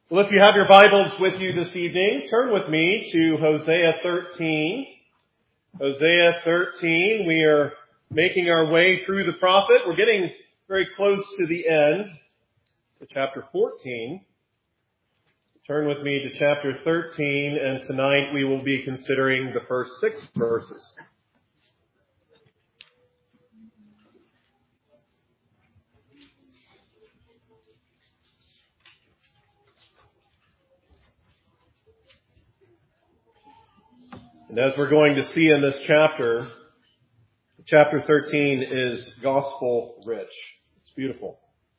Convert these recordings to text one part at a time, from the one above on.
Well, if you have your Bibles with you this evening, turn with me to Hosea 13. Hosea 13, we are making our way through the prophet. We're getting very close to the end, to chapter 14. Turn with me to chapter 13, and tonight we will be considering the first 6 verses. And as we're going to see in this chapter, chapter 13 is gospel rich. It's beautiful.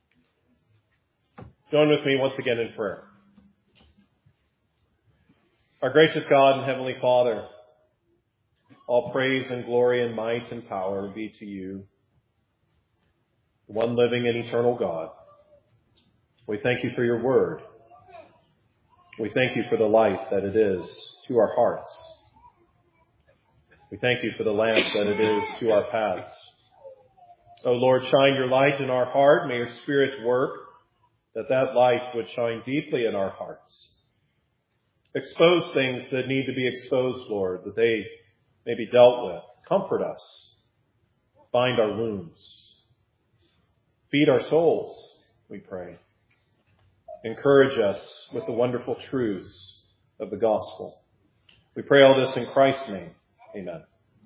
Join with me once again in prayer. Our gracious God and Heavenly Father, all praise and glory and might and power be to you, the one living and eternal God. We thank you for your word. We thank you for the light that it is to our hearts. We thank you for the lamp that it is to our paths. O Lord, shine your light in our heart. May your Spirit work that light would shine deeply in our hearts. Expose things that need to be exposed, Lord, that they may be dealt with. Comfort us. Bind our wounds. Feed our souls, we pray. Encourage us with the wonderful truths of the gospel. We pray all this in Christ's name. Amen.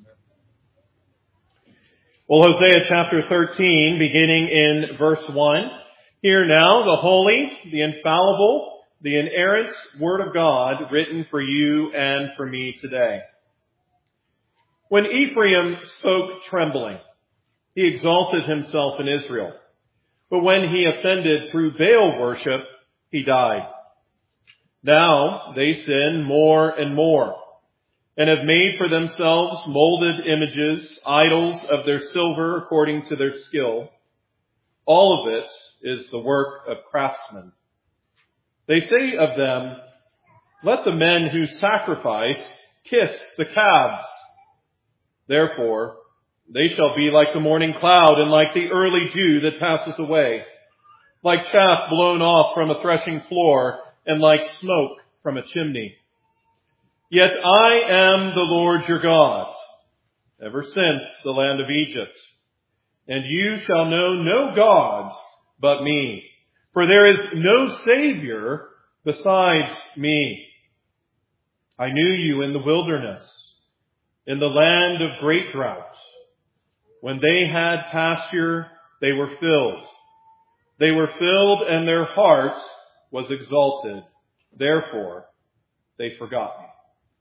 Well, Hosea chapter 13, beginning in verse 1. Hear now the holy, the infallible, the inerrant word of God written for you and for me today. When Ephraim spoke trembling, he exalted himself in Israel. But when he offended through Baal worship, he died. Now they sin more and more, and have made for themselves molded images, idols of their silver according to their skill. All of it is the work of craftsmen. They say of them, let the men who sacrifice kiss the calves. Therefore, they shall be like the morning cloud and like the early dew that passes away, like chaff blown off from a threshing floor and like smoke from a chimney. Yet I am the Lord your God, ever since the land of Egypt. And you shall know no God but me, for there is no Savior besides me. I knew you in the wilderness, in the land of great drought. When they had pasture, they were filled. They were filled and their heart was exalted. Therefore, they forgot me.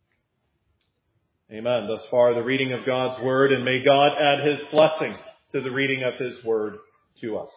Amen. Thus far, the reading of God's word, and may God add his blessing to the reading of his word to us.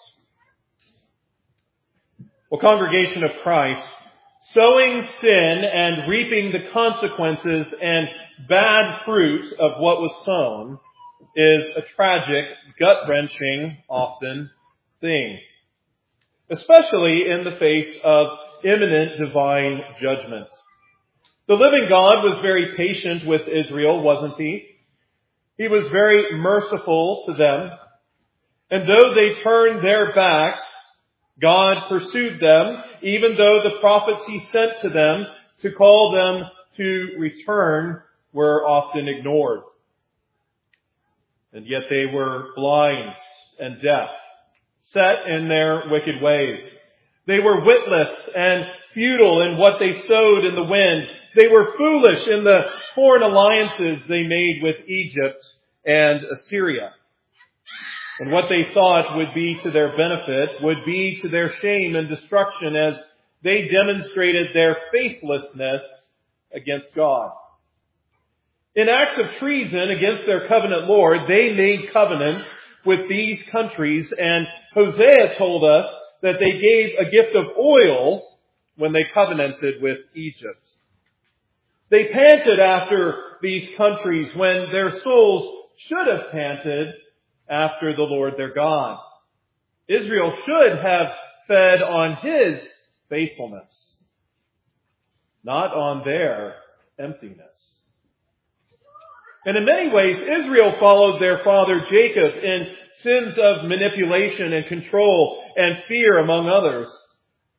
Well, congregation of Christ, sowing sin and reaping the consequences and bad fruit of what was sown is a tragic, gut-wrenching, often, thing, especially in the face of imminent divine judgment. The living God was very patient with Israel, wasn't he? He was very merciful to them. And though they turned their backs, God pursued them, even though the prophets he sent to them to call them to return were often ignored. And yet they were blind and deaf, set in their wicked ways. They were witless and futile in what they sowed in the wind. They were foolish in the foreign alliances they made with Egypt and Assyria. And what they thought would be to their benefit would be to their shame and destruction as they demonstrated their faithlessness against God. In acts of treason against their covenant Lord, they made covenants with these countries, and Hosea told us that they gave a gift of oil when they covenanted with Egypt. They panted after these countries when their souls should have panted after the Lord their God. Israel should have fed on his faithfulness, not on their emptiness. And in many ways, Israel followed their father Jacob in sins of manipulation and control and fear, among others.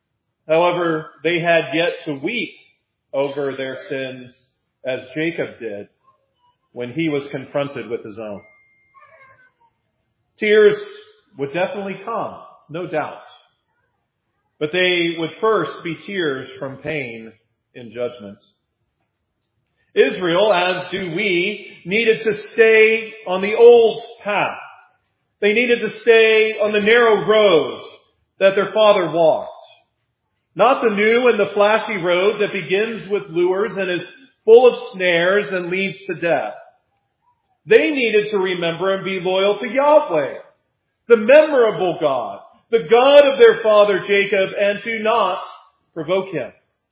However, they had yet to weep over their sins as Jacob did when he was confronted with his own. Tears would definitely come, no doubt. But they would first be tears from pain in judgment. Israel, as do we, needed to stay on the old path. They needed to stay on the narrow road that their father walked. Not the new and the flashy road that begins with lures and is full of snares and leads to death. They needed to remember and be loyal to Yahweh, the memorable God, the God of their father Jacob, and to not provoke him.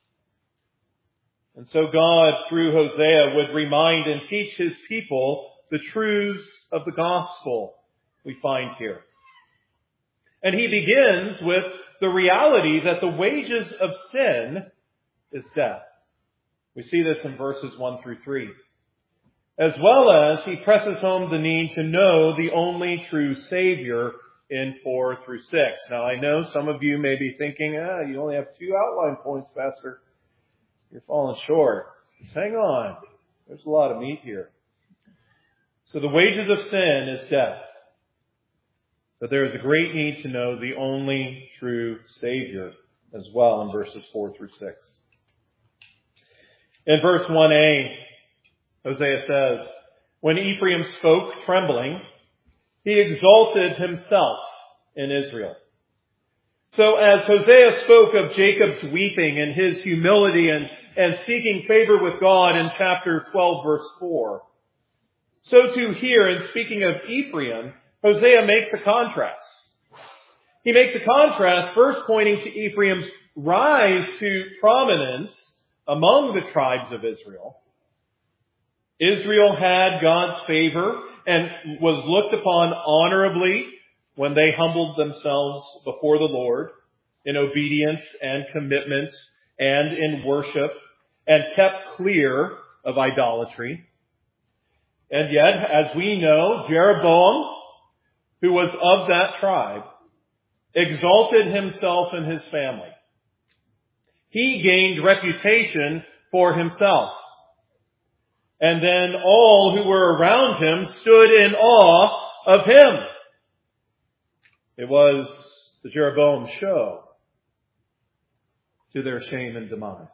And so God, through Hosea, would remind and teach his people the truths of the gospel we find here. And he begins with the reality that the wages of sin is death. We see this in verses 1 through 3. As well as he presses home the need to know the only true Savior in 4 through 6. Now I know some of you may be thinking, you only have 2 outline points, Pastor. You're falling short. Just hang on. There's a lot of meat here. So the wages of sin is death. But there is a great need to know the only true Savior as well in verses 4 through 6. In verse 1a, Hosea says, when Ephraim spoke trembling, he exalted himself in Israel. So as Hosea spoke of Jacob's weeping and his humility and seeking favor with God in chapter 12, verse 4, so too here in speaking of Ephraim, Hosea makes a contrast. He makes a contrast first pointing to Ephraim's rise to prominence among the tribes of Israel. Israel had God's favor and was looked upon honorably when they humbled themselves before the Lord in obedience and commitment and in worship and kept clear of idolatry. And yet, as we know, Jeroboam, who was of that tribe, exalted himself and his family. He gained reputation for himself. And then all who were around him stood in awe of him. It was the Jeroboam show to their shame and demise.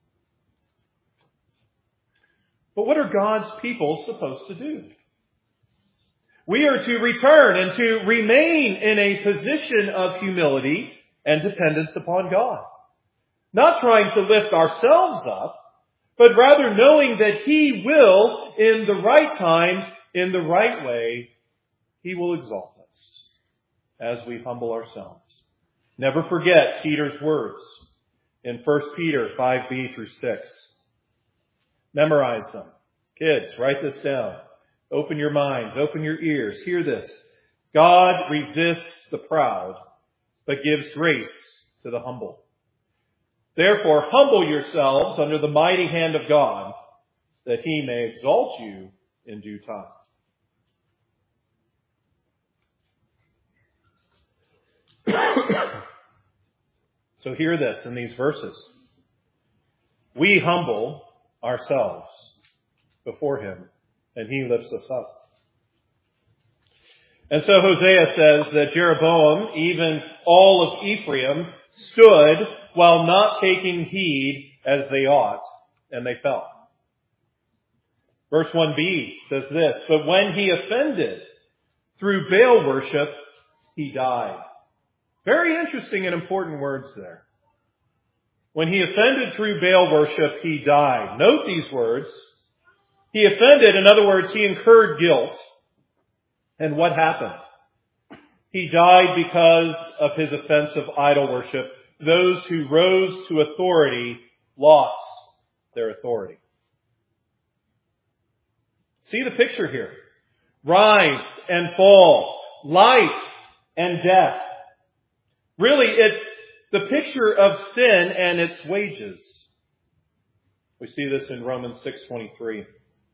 But what are God's people supposed to do? We are to return and to remain in a position of humility and dependence upon God. Not trying to lift ourselves up, but rather knowing that He will, in the right time, in the right way, He will exalt us as we humble ourselves. Never forget Peter's words in 1 Peter 5b through 6. Memorize them. Kids, write this down. Open your minds, open your ears. Hear this. God resists the proud, but gives grace to the humble. Therefore, humble yourselves under the mighty hand of God, that He may exalt you in due time. So hear this in these verses. We humble ourselves before Him, and He lifts us up. And so Hosea says that Jeroboam, even all of Ephraim, stood while not taking heed as they ought, and they fell. Verse 1b says this, but when he offended through Baal worship, he died. Very interesting and important words there. When he offended through Baal worship, he died. Note these words. He offended, in other words, he incurred guilt. And what happened? He died because of his offense of idol worship. Those who rose to authority lost their authority. See the picture here. Rise and fall. Life and death. Really, it's the picture of sin and its wages. We see this in Romans 6:23.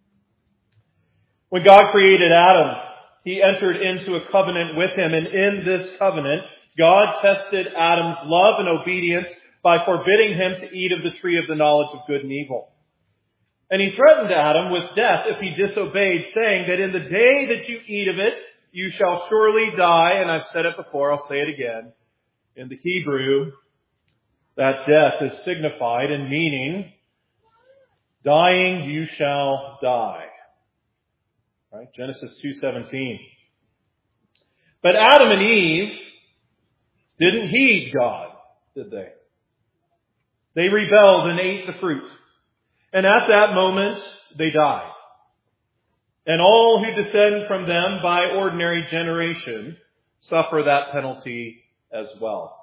When God created Adam, He entered into a covenant with him, and in this covenant, God tested Adam's love and obedience by forbidding him to eat of the tree of the knowledge of good and evil. And he threatened Adam with death if he disobeyed, saying that in the day that you eat of it, you shall surely die. And I've said it before, I'll say it again. In the Hebrew, that death is signified in meaning, dying you shall die. Right? Genesis 2:17. But Adam and Eve didn't heed God, did they? They rebelled and ate the fruit. And at that moment, they died. And all who descend from them by ordinary generation suffer that penalty as well.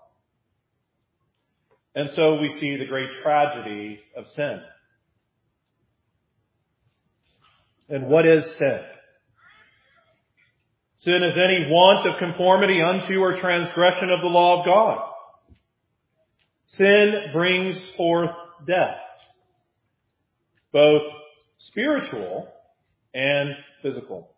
And so we see the great tragedy of sin. And what is sin? Sin is any want of conformity unto or transgression of the law of God. Sin brings forth death, both spiritual and physical.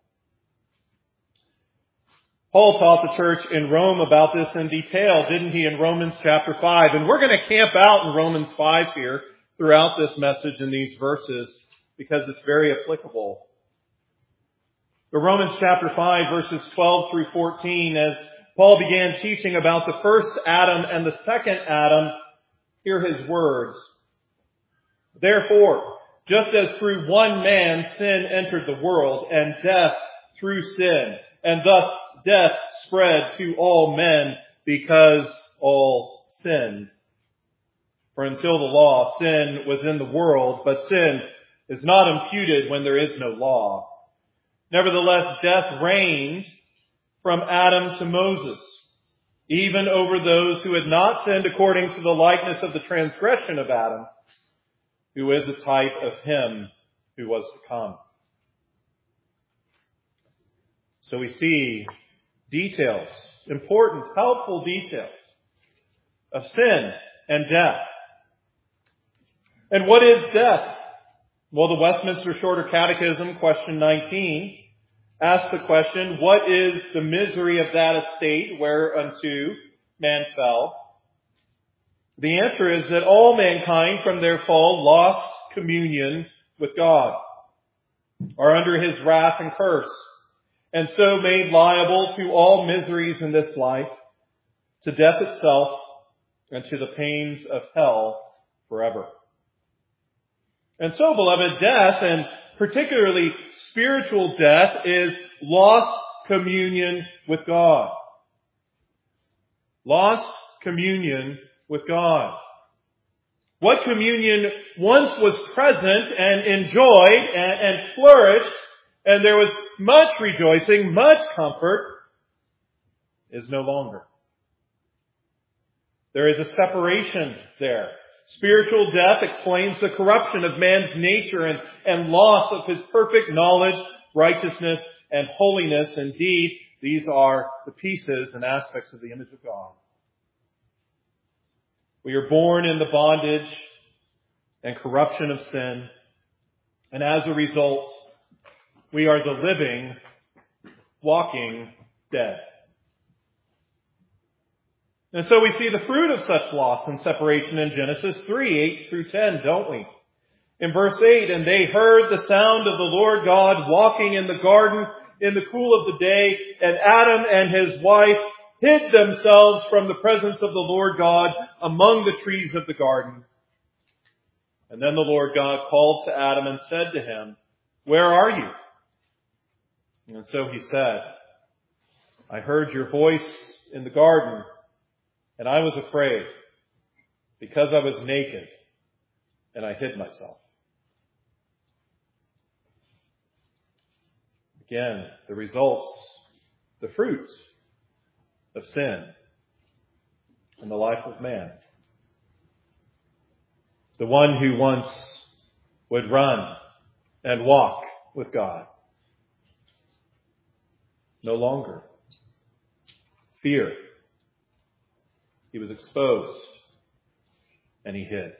Paul taught the church in Rome about this in detail, didn't he, in Romans chapter 5? And we're going to camp out in Romans 5 here throughout this message in these verses because it's very applicable. But Romans chapter 5 verses 12 through 14, as Paul began teaching about the first Adam and the second Adam, hear his words. Therefore, just as through one man sin entered the world, and death through sin, and thus death spread to all men because all sinned. For until the law, sin was in the world, but sin is not imputed when there is no law. Nevertheless, death reigned from Adam to Moses, even over those who had not sinned according to the likeness of the transgression of Adam, who is a type of him who was to come. So we see details, important, helpful details of sin and death. And what is death? Well, the Westminster Shorter Catechism, question 19, asks the question, what is the misery of that estate whereunto man fell? The answer is that all mankind from their fall lost communion with God, are under his wrath and curse, and so made liable to all miseries in this life, to death itself, and to the pains of hell forever. And so, beloved, death, and particularly spiritual death, is lost communion with God. Lost communion with God. What communion once was present and enjoyed and flourished, and there was much rejoicing, much comfort, is no longer. There is a separation there. Spiritual death explains the corruption of man's nature and loss of his perfect knowledge, righteousness, and holiness. Indeed, these are the pieces and aspects of the image of God. We are born in the bondage and corruption of sin, and as a result, we are the living, walking dead. And so we see the fruit of such loss and separation in Genesis 3, 8 through 10, don't we? In verse 8, and they heard the sound of the Lord God walking in the garden in the cool of the day, and Adam and his wife hid themselves from the presence of the Lord God among the trees of the garden. And then the Lord God called to Adam and said to him, where are you? And so he said, I heard your voice in the garden, and I was afraid, because I was naked, and I hid myself. Again, the results, the fruits of sin in the life of man. The one who once would run and walk with God. No longer. Fear. He was exposed and he hid.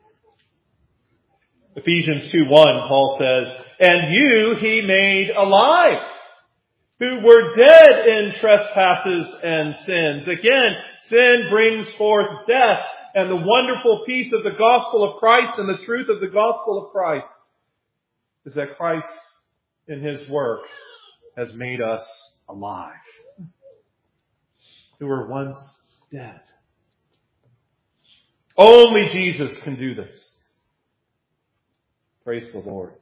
Ephesians 2:1, Paul says, and you he made alive, who were dead in trespasses and sins. Again, sin brings forth death, and the wonderful peace of the gospel of Christ and the truth of the gospel of Christ is that Christ in His work has made us alive, who were once dead. Only Jesus can do this. Praise the Lord.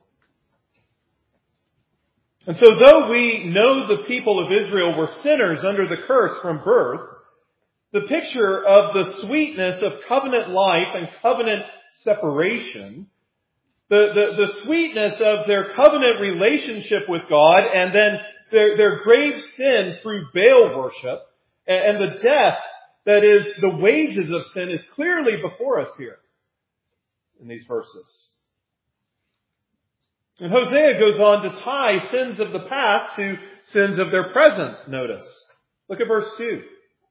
And so though we know the people of Israel were sinners under the curse from birth, the picture of the sweetness of covenant life and covenant separation, the sweetness of their covenant relationship with God, and then their grave sin through Baal worship, and the death that is the wages of sin is clearly before us here in these verses. And Hosea goes on to tie sins of the past to sins of their present, notice. Look at verse 2.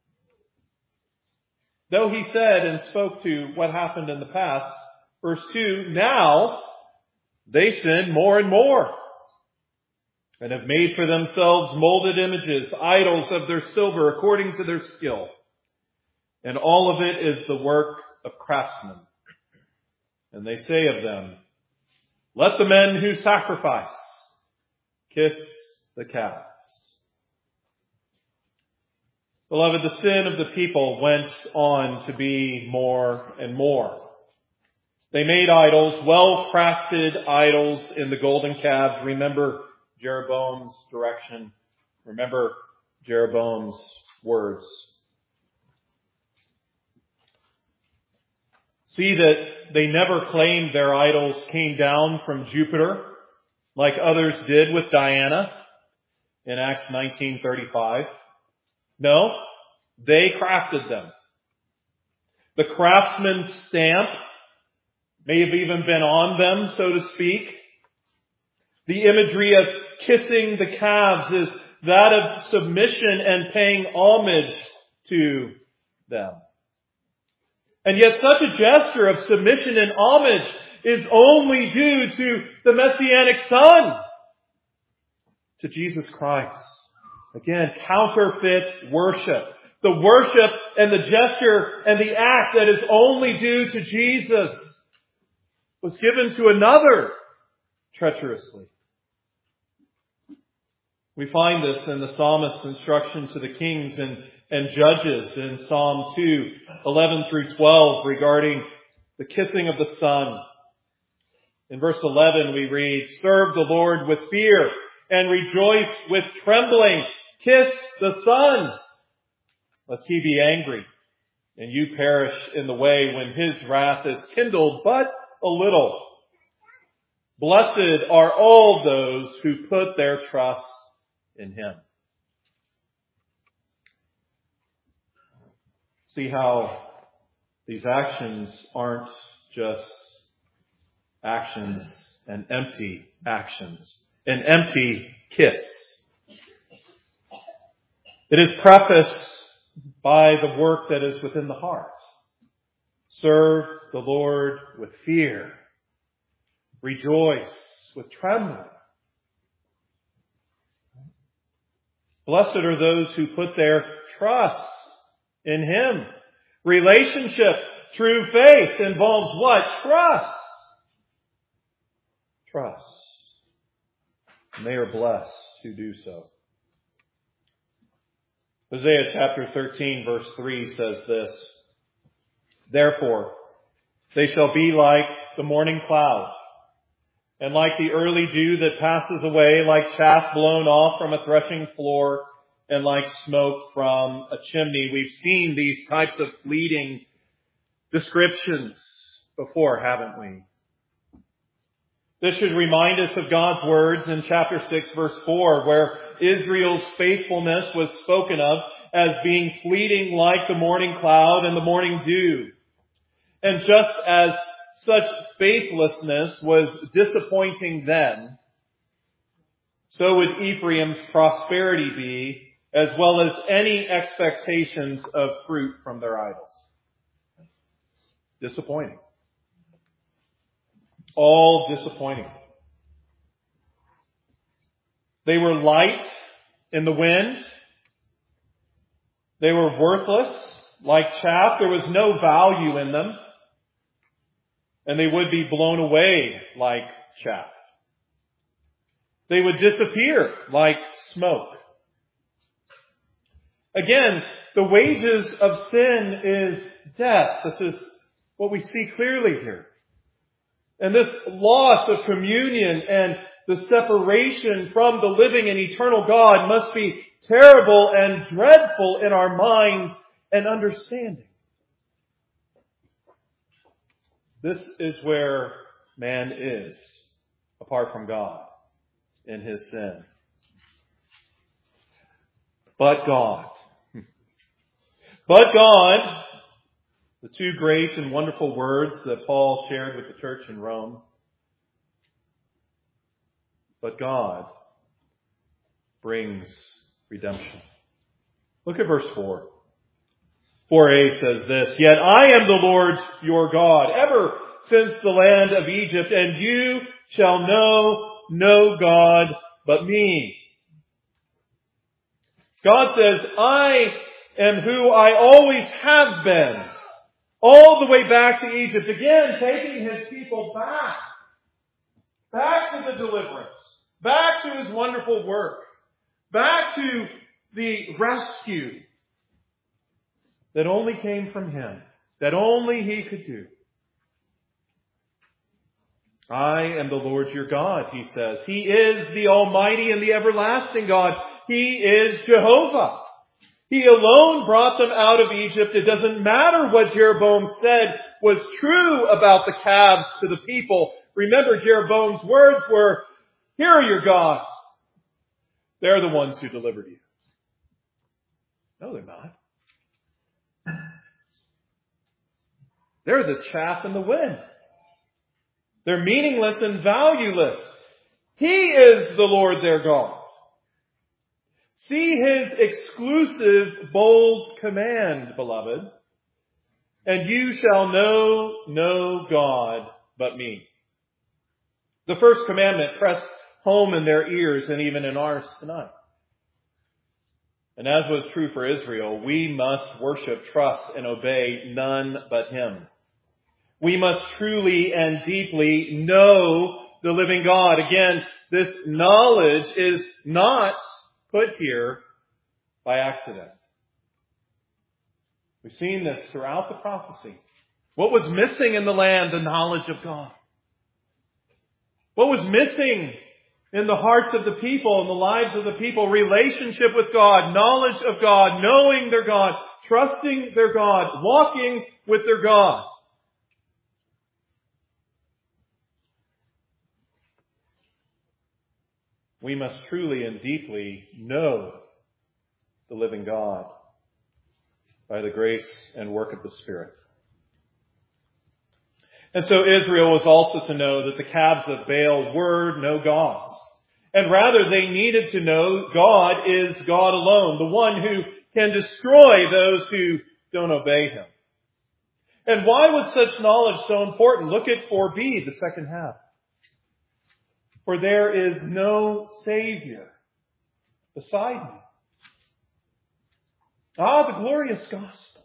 Though he said and spoke to what happened in the past, verse 2, now they sin more and more and have made for themselves molded images, idols of their silver according to their skill. And all of it is the work of craftsmen. And they say of them, let the men who sacrifice kiss the calves. Beloved, the sin of the people went on to be more and more. They made idols, well-crafted idols in the golden calves. Remember Jeroboam's direction. Remember Jeroboam's words. See that they never claimed their idols came down from Jupiter, like others did with Diana in Acts 19:35. No, they crafted them. The craftsman's stamp may have even been on them, so to speak. The imagery of kissing the calves is that of submission and paying homage to them. And yet such a gesture of submission and homage is only due to the Messianic Son, to Jesus Christ. Again, counterfeit worship. The worship and the gesture and the act that is only due to Jesus was given to another treacherously. We find this in the psalmist's instruction to the kings and judges in Psalm 2, 11 through 12 regarding the kissing of the Son. In verse 11 we read, serve the Lord with fear and rejoice with trembling. Kiss the Son, lest He be angry and you perish in the way when His wrath is kindled but a little. Blessed are all those who put their trust in Him. See how these actions aren't just actions and empty actions, an empty kiss. It is prefaced by the work that is within the heart. Serve the Lord with fear. Rejoice with trembling. Blessed are those who put their trust in Him. Relationship, true faith involves what? Trust. Trust. And they are blessed who do so. Hosea chapter 13 verse 3 says this, therefore, they shall be like the morning cloud, and like the early dew that passes away, like chaff blown off from a threshing floor, and like smoke from a chimney. We've seen these types of fleeting descriptions before, haven't we? This should remind us of God's words in chapter 6 verse 4, where Israel's faithfulness was spoken of as being fleeting like the morning cloud and the morning dew. And just as such faithlessness was disappointing then, so would Ephraim's prosperity be, as well as any expectations of fruit from their idols. Disappointing. All disappointing. They were light in the wind. They were worthless like chaff. There was no value in them. And they would be blown away like chaff. They would disappear like smoke. Again, the wages of sin is death. This is what we see clearly here. And this loss of communion and the separation from the living and eternal God must be terrible and dreadful in our minds and understanding. This is where man is, apart from God, in his sin. But God. But God, the two great and wonderful words that Paul shared with the church in Rome. But God brings redemption. Look at verse 4. 4a says this, Yet I am the Lord your God, ever since the land of Egypt, and you shall know no God but me. God says, I am who I always have been. All the way back to Egypt. Again, taking his people back. Back to the deliverance. Back to his wonderful work. Back to the rescue that only came from him. That only he could do. I am the Lord your God, he says. He is the Almighty and the everlasting God. He is Jehovah. He alone brought them out of Egypt. It doesn't matter what Jeroboam said was true about the calves to the people. Remember, Jeroboam's words were, here are your gods. They're the ones who delivered you. No, they're not. They're the chaff in the wind. They're meaningless and valueless. He is the Lord their God. See his exclusive, bold command, beloved. And you shall know no God but me. The first commandment pressed home in their ears and even in ours tonight. And as was true for Israel, we must worship, trust, and obey none but him. We must truly and deeply know the living God. Again, this knowledge is not put here by accident. We've seen this throughout the prophecy. What was missing in the land? The knowledge of God. What was missing in the hearts of the people, in the lives of the people? Relationship with God, knowledge of God, knowing their God, trusting their God, walking with their God. We must truly and deeply know the living God by the grace and work of the Spirit. And so Israel was also to know that the calves of Baal were no gods. And rather they needed to know God is God alone, the one who can destroy those who don't obey him. And why was such knowledge so important? Look at 4b, the second half. For there is no Savior beside me. Ah, the glorious gospel.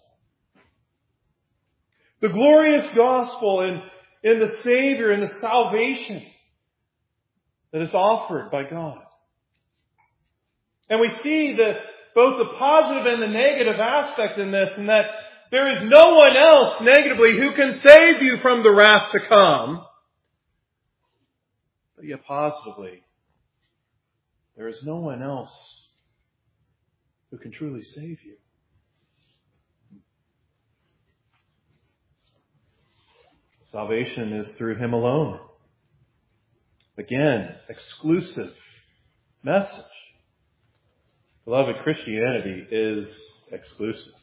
The glorious gospel in the Savior and the salvation that is offered by God. And we see both the positive and the negative aspect in this, and that there is no one else negatively who can save you from the wrath to come. But yet positively, there is no one else who can truly save you. Salvation is through him alone. Again, exclusive message. Beloved, Christianity is exclusive.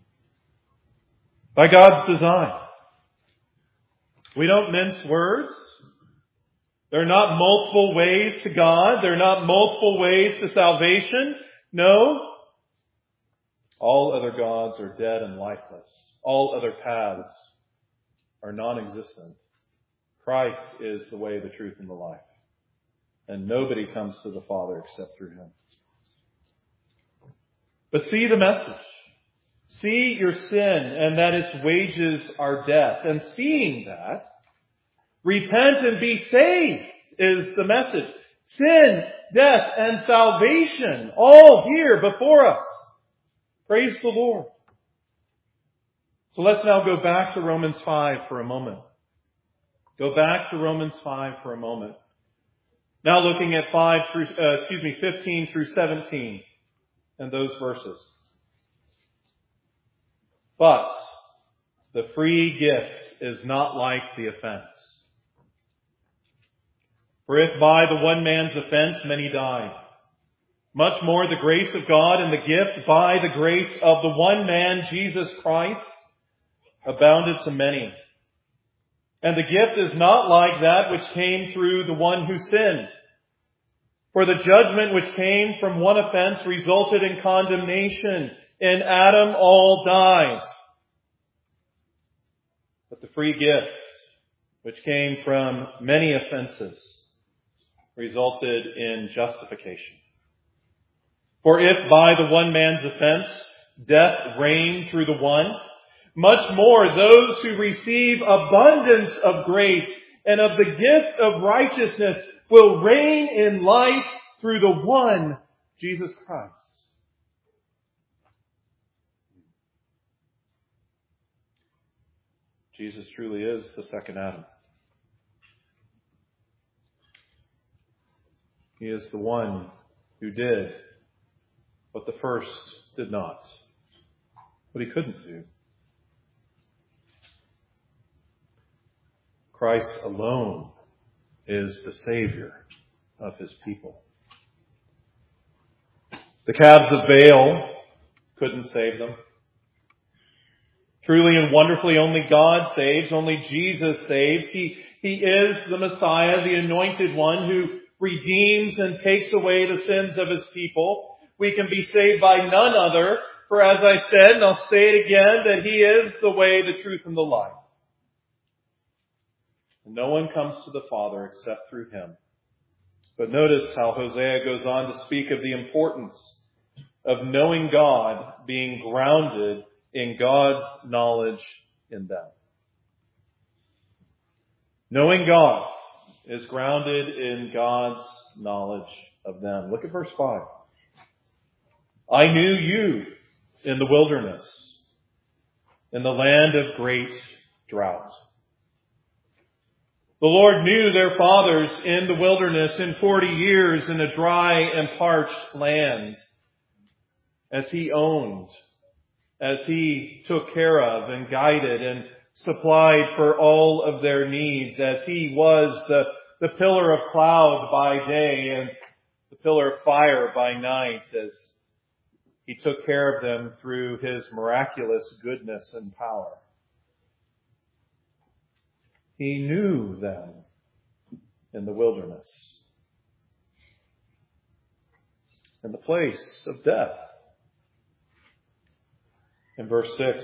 By God's design. We don't mince words. There are not multiple ways to God. There are not multiple ways to salvation. No. All other gods are dead and lifeless. All other paths are non-existent. Christ is the way, the truth, and the life. And nobody comes to the Father except through him. But see the message. See your sin and that its wages are death. And seeing that, repent and be saved is the message. Sin, death, and salvation all here before us. Praise the Lord. So let's now go back to Romans 5 for a moment. Go back to Romans 5 for a moment. Now looking at 15 through 17 and those verses. But the free gift is not like the offense. For if by the one man's offense many died, much more the grace of God and the gift by the grace of the one man, Jesus Christ, abounded to many. And the gift is not like that which came through the one who sinned. For the judgment which came from one offense resulted in condemnation. In Adam all died. But the free gift, which came from many offenses, resulted in justification. For if by the one man's offense death reigned through the one, much more those who receive abundance of grace and of the gift of righteousness will reign in life through the one, Jesus Christ. Jesus truly is the second Adam. He is the one who did what the first did not, what he couldn't do. Christ alone is the Savior of his people. The calves of Baal couldn't save them. Truly and wonderfully, only God saves, only Jesus saves. He is the Messiah, the anointed one who redeems and takes away the sins of his people. We can be saved by none other, for as I said, and I'll say it again, that he is the way, the truth, and the life. No one comes to the Father except through him. But notice how Hosea goes on to speak of the importance of knowing God being grounded in God's knowledge in them. Knowing God is grounded in God's knowledge of them. Look at verse 5. I knew you in the wilderness, in the land of great drought. The Lord knew their fathers in the wilderness in 40 years in a dry and parched land, as he owned, as he took care of and guided and supplied for all of their needs, as he was the pillar of cloud by day and the pillar of fire by night, as he took care of them through his miraculous goodness and power. He knew them in the wilderness, in the place of death. In verse 6,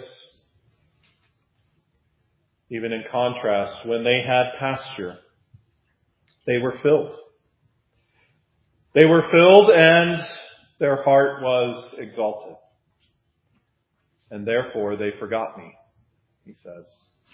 even in contrast, when they had pasture, they were filled. They were filled and their heart was exalted. And therefore they forgot me, he says.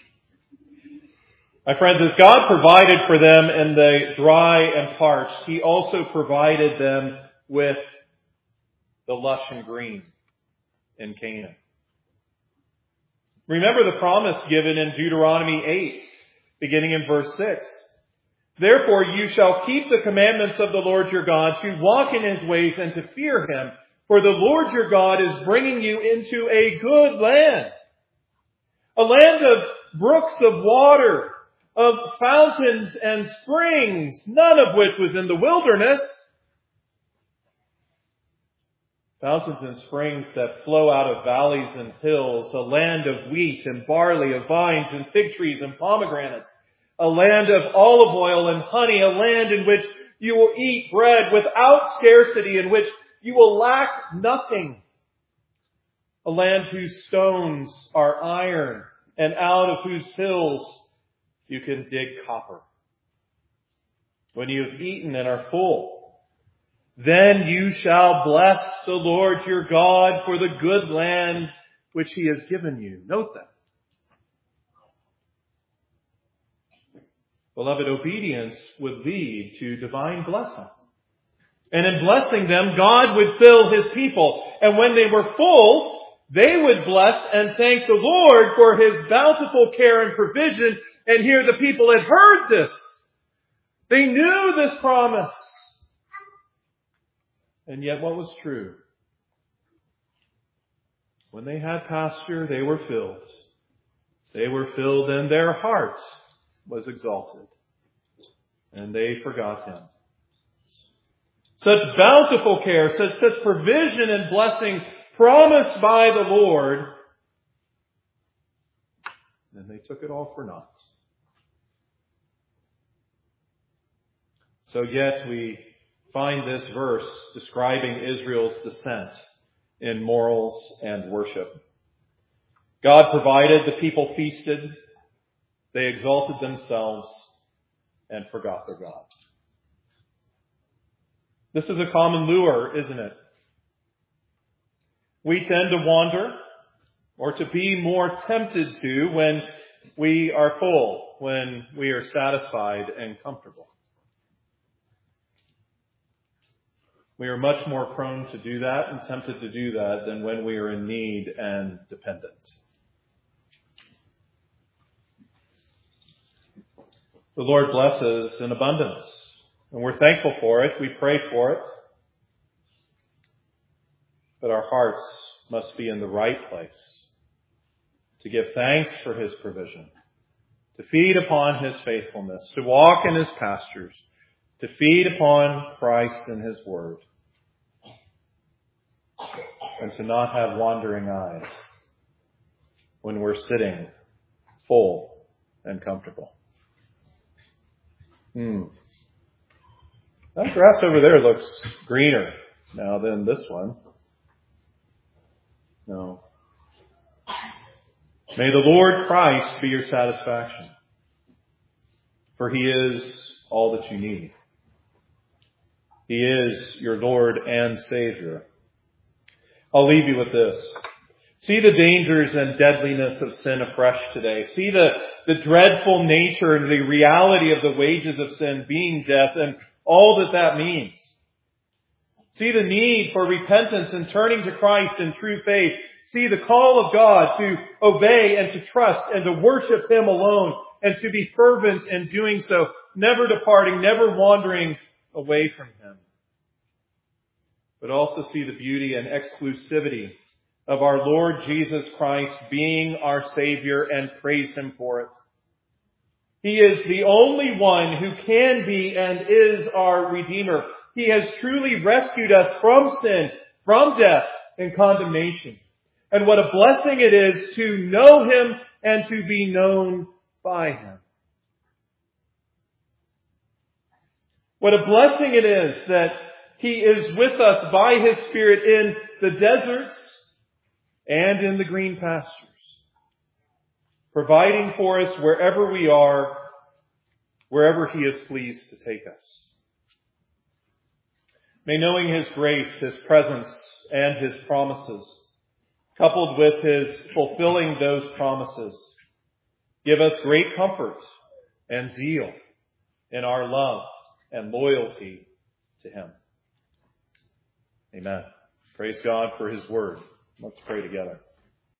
My friends, as God provided for them in the dry and parched, he also provided them with the lush and green in Canaan. Remember the promise given in Deuteronomy 8, beginning in verse 6. Therefore you shall keep the commandments of the Lord your God, to walk in his ways and to fear him. For the Lord your God is bringing you into a good land. A land of brooks of water, of fountains and springs, none of which was in the wilderness. Fountains and springs that flow out of valleys and hills, a land of wheat and barley, of vines and fig trees and pomegranates, a land of olive oil and honey, a land in which you will eat bread without scarcity, in which you will lack nothing. A land whose stones are iron, and out of whose hills you can dig copper. When you have eaten and are full, then you shall bless the Lord your God for the good land which he has given you. Note that. Beloved, obedience would lead to divine blessing. And in blessing them, God would fill his people. And when they were full, they would bless and thank the Lord for his bountiful care and provision. And here the people had heard this. They knew this promise. And yet what was true? When they had pasture, they were filled. They were filled and their heart was exalted. And they forgot him. Such bountiful care, such provision and blessing promised by the Lord, and they took it all for naught. So yet we find this verse describing Israel's descent in morals and worship. God provided, the people feasted, they exalted themselves and forgot their God. This is a common lure, isn't it? We tend to wander or to be more tempted to when we are full, when we are satisfied and comfortable. We are much more prone to do that and tempted to do that than when we are in need and dependent. The Lord blesses in abundance, and we're thankful for it. We pray for it. But our hearts must be in the right place to give thanks for his provision, to feed upon his faithfulness, to walk in his pastures, to feed upon Christ and his word, and to not have wandering eyes when we're sitting full and comfortable. That grass over there looks greener now than this one. No. May the Lord Christ be your satisfaction, for he is all that you need. He is your Lord and Savior. I'll leave you with this. See the dangers and deadliness of sin afresh today. See the dreadful nature and the reality of the wages of sin being death and all that means. See the need for repentance and turning to Christ in true faith. See the call of God to obey and to trust and to worship him alone and to be fervent in doing so, never departing, never wandering away from him. But also see the beauty and exclusivity of our Lord Jesus Christ being our Savior and praise him for it. He is the only one who can be and is our Redeemer. He has truly rescued us from sin, from death and condemnation. And what a blessing it is to know him and to be known by him. What a blessing it is that he is with us by his Spirit in the deserts and in the green pastures, providing for us wherever we are, wherever he is pleased to take us. May knowing his grace, his presence, and his promises, coupled with his fulfilling those promises, give us great comfort and zeal in our love and loyalty to him. Amen. Praise God for his word. Let's pray together.